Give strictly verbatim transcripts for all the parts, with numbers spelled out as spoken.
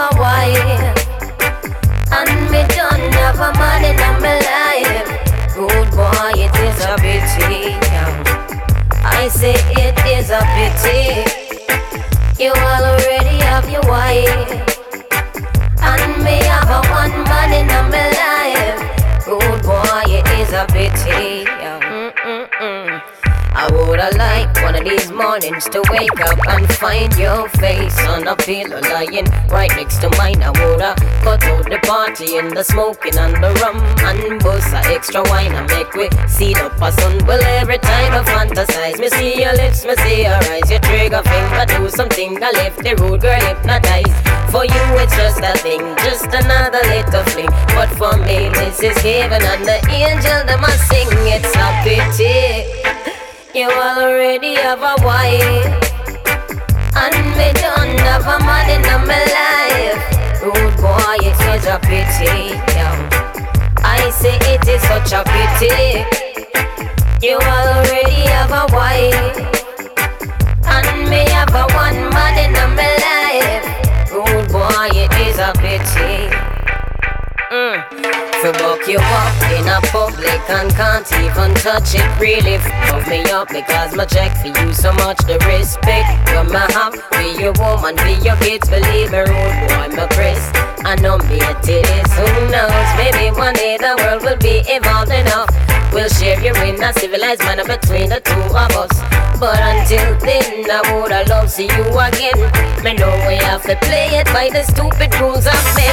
a wife, and me don't have a man in my life. Good boy, it is a pity. I say it is a pity. You already have your wife, and me have a one man in my life. Good boy, it is a pity. Mm-mm-mm. I woulda liked one of these mornings to wake up and find your face on a pillow lying right next to mine. I woulda cut out the party and the smoking and the rum and bust a extra wine and make we see up a sun. Well, every time I fantasize, me see your lips, me see your eyes, your trigger finger do something that left the road girl hypnotized. For you it's just a thing, just another little fling. But for me this is heaven and the angel them a sing. It's a pity you already have a wife, and me don't have a man in my life. Rude boy, it is a pity. Yeah. I say it is such a pity. You already have a wife, and me have a one man in my life. Rude boy, it is a pity. Mm. To buck you up in a public and can't even touch it. Really f*** me up because my check for you so much. The respect you may have for your woman, for your kids. Believe me, rude boy, my Chris, I know me it is. Who knows, maybe one day the world will be evolved enough. We'll share you in a civilized manner between the two of us. But until then, I woulda loved see you again. Me know we have to play it by the stupid rules of men.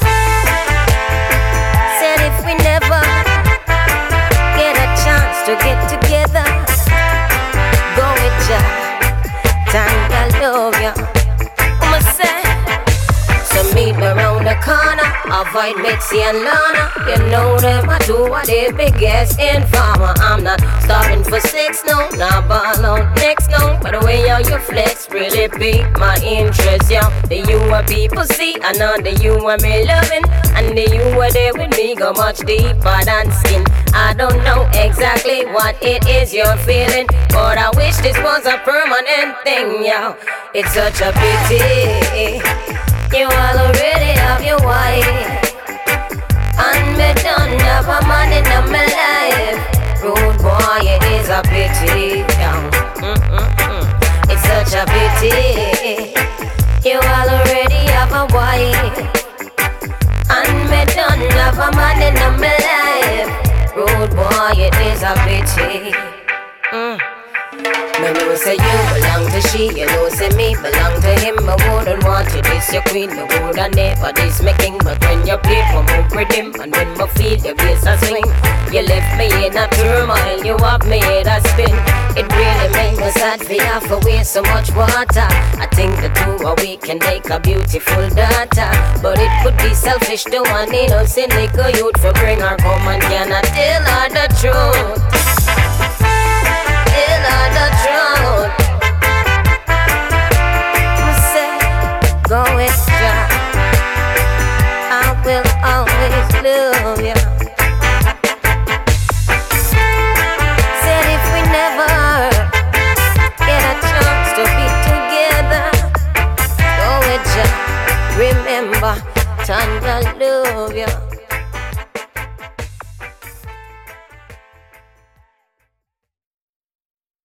Said if we never get a chance to get together, go with ya, time I love ya. I'ma say, so meet me round the corner, avoid Mitzi and Lana. You know them, I do what they biggest informer. I'm not stopping for sex, no, not ball out next, no. But the way how you flex really pique my interest, yeah. The you are people see, I know the you are me loving, and the you are there with me go much deeper than skin. I don't know exactly what it is you're feeling, but I wish this was a permanent thing, yeah. It's such a pity you already have your wife, and me don't have a man in my life. Rude boy, it is a pity, yeah. Mm-mm-mm. It's such a pity you already have a wife, and me don't have a man in my life. Rude boy, it is a pity. Mm. Me know say you belong to she, you know say me belong to him. I wouldn't want you this your queen, me woulda never this my king. But when you play for me with him, and when me feel your bass a swing, you left me in a turmoil, you have me in a spin. It really make me sad for you have to waste so much water. I think the two of we can make a beautiful daughter, but it could be selfish to one innocent little youth for bring her home and cannot tell her the truth. Tell her the truth. I say, go with ya, I will always love ya. Said if we never get a chance to be together, go with ya, remember, time I love ya.